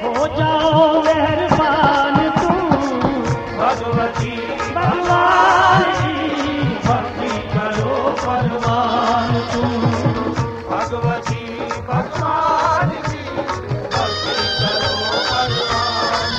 हो जाओ मेहरबान तुम भगवती भगवान की भक्ति करो परवान तुम भगवती भगवान की भक्ति करो भगवान।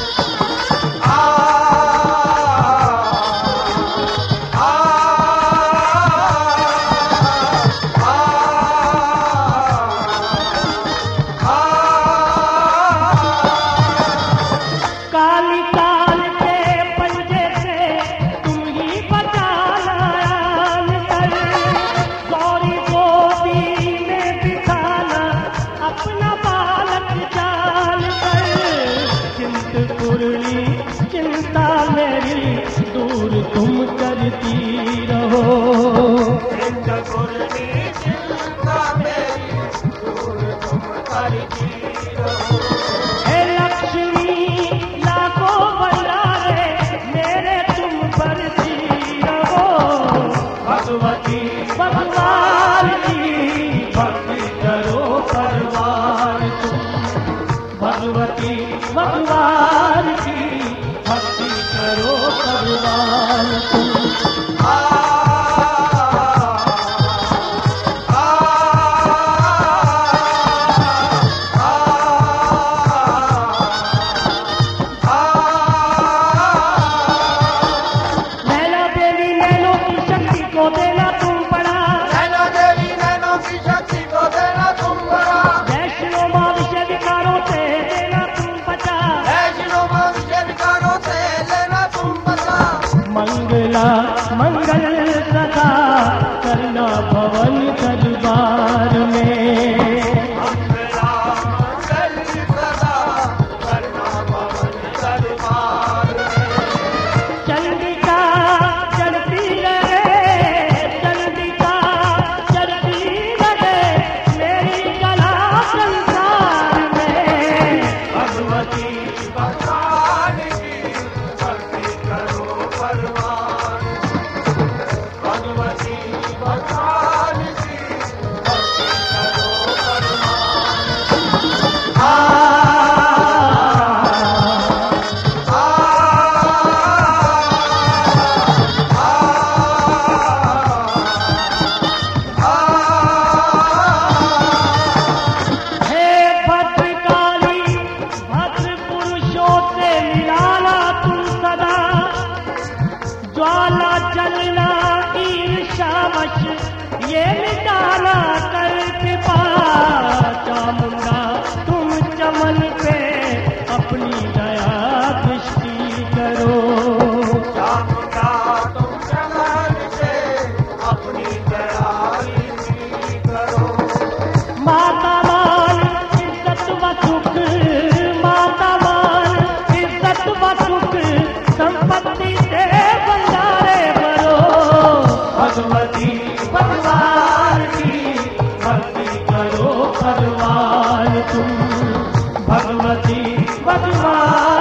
काली काल के पंजे से तुम ही बचा लाया कर गौरी गोदी में बिठाना अपना बालक जान कर चिंतपूर्णी चिंता मेरी दूर तुम करती रहो चिंतपूर्णी चिंता मेरी दूर तुम करती रहो। हे लक्ष्मी लाखों भंडारे मेरे तुम भरती रहो भगवती भगवान की भक्ति करो परवान तुम भगवती भगवान की भक्ति करो परवान तुम नैना देवी नैनों की शक्ति को देना तुम पड़ा नैना देवी नैनों की शक्ति को देना तुम बड़ा। वैष्णो माविष्य विकारों से देना तुम बचा वैष्णो मनुष्य विकारों से लेना तुम बचा। मंगला मंगल सदा करना भवन दरबार में मंगला मंगल सदा करना भवन दरबार में। चंडिका चढ़ती रहे चंडिका चढ़ती रहे मेरी कला संसार में भगवती भगवान की भक्ति करो परवान। भगवती भगवान की भक्ति करो परवान। हे भद्रकाली भद्र पुरुषों से मिलाना तुम सदा ज्वाला जलना ईर्षावश ये मिटाना कर कृपा चामुंडा तुम चमन पे अपनी दया दृष्टि करो चामुंडा तुम चमन से अपनी दयालुता करो। माता मान इज्जत व सुख माता मान इज्जत व सुख संपत्ति से भंडारे भरो भगवती भगवान की भक्ति करो परवान तुम भगवती भगवान